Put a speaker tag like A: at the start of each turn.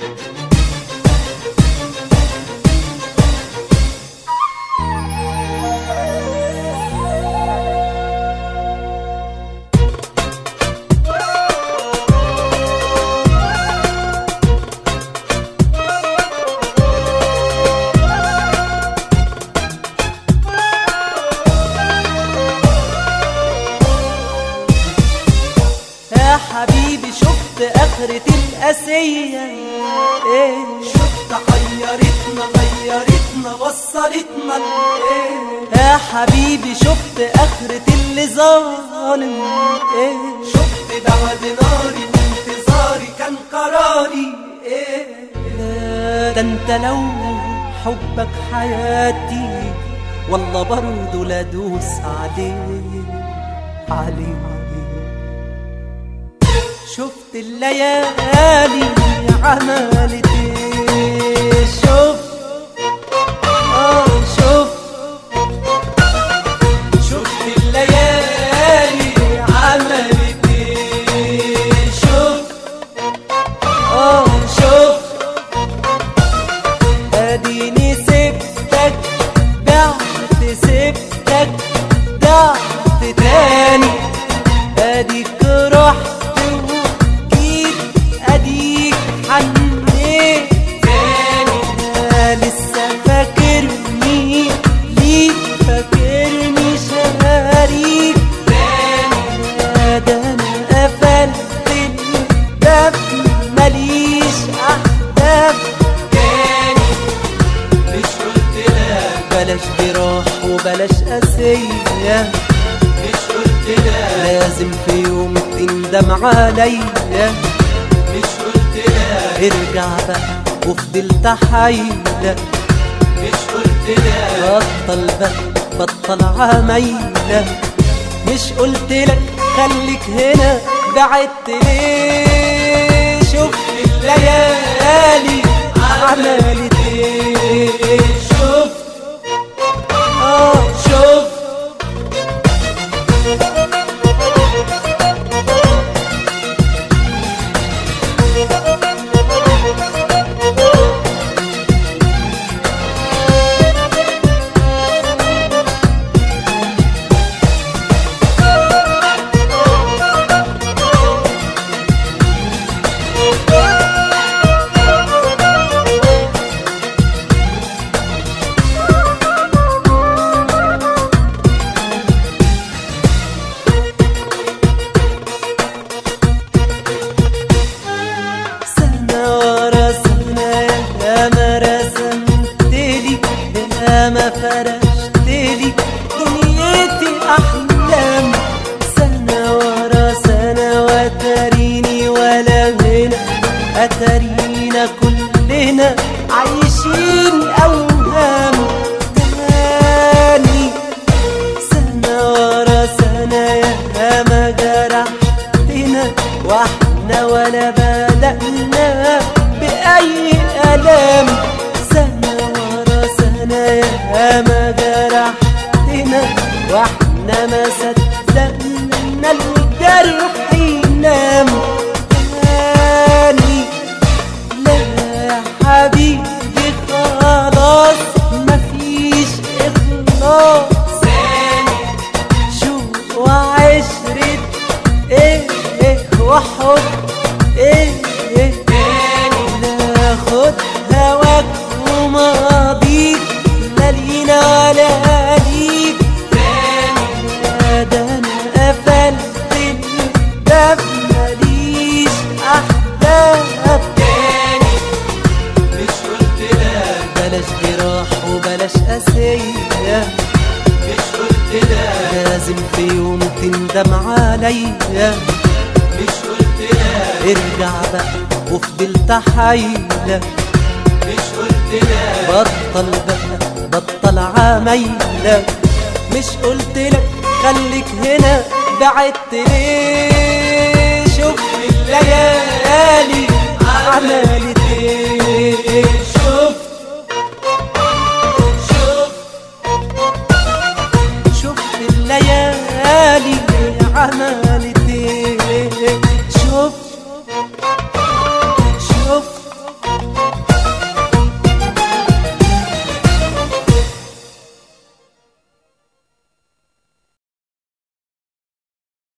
A: حبيبي شفت آخرة القاسية ايه، شفت حيرتنا غيرتنا وصلتنا ايه، يا حبيبي شفت آخرة اللي ظالم ايه، شفت بعد ناري وانتظاري كان قراري ايه، ده انت لو حبك حياتي والله برضو لا دوس عليه. شفت الليالي عملت ايه، شفت الليالي عملت ايه، شفت اديني سبتك بعت سبتك ضعت تاني، اديك رحت حنيت تاني، لسه فاكرني ليك فاكرني شاريك تاني، ده انا قفلت الباب ماليش احباب تاني، مش قلتلك بلاش جراح وبلاش قاسية، مش قلتلك لازم في يوم تندم عليا، ارجع بقى وفضلت حايلة، مش قلتلك بطل عمايلة، مش قلتلك خليك هنا بعدت ليه، شفت الليالي عملت ايه، شفت ما فرشتلي دنيتي أحلام، سنة ورا سنة وتريني ولا هنا، أترينا كلنا عايشين أوهام تاني، سنة ورا سنة يا ما جرحتنا واحنا ولا بدأنا بأي ألام، يا ما جرحتنا واحنا ما صدقنا الجرح ينام تاني، لا يا حبيبي خلاص مفيش إخلاص تاني، شوق وعشرة ايه وحب ايه تاني، لا خد هواك وماضيك لينا ولا ليك تاني، ده انا قفلت الباب ماليش احباب تاني، مش قلتلك بلاش جراح وبلاش قاسية، مش قلتلك لازم في يوم تندم عليا، مش قلتلك ارجع بقى وفضلت حايلة، مش قلتلك بطل عمايلة، مش قلتلك خليك هنا بعدت ليه، شوف الليالي عملت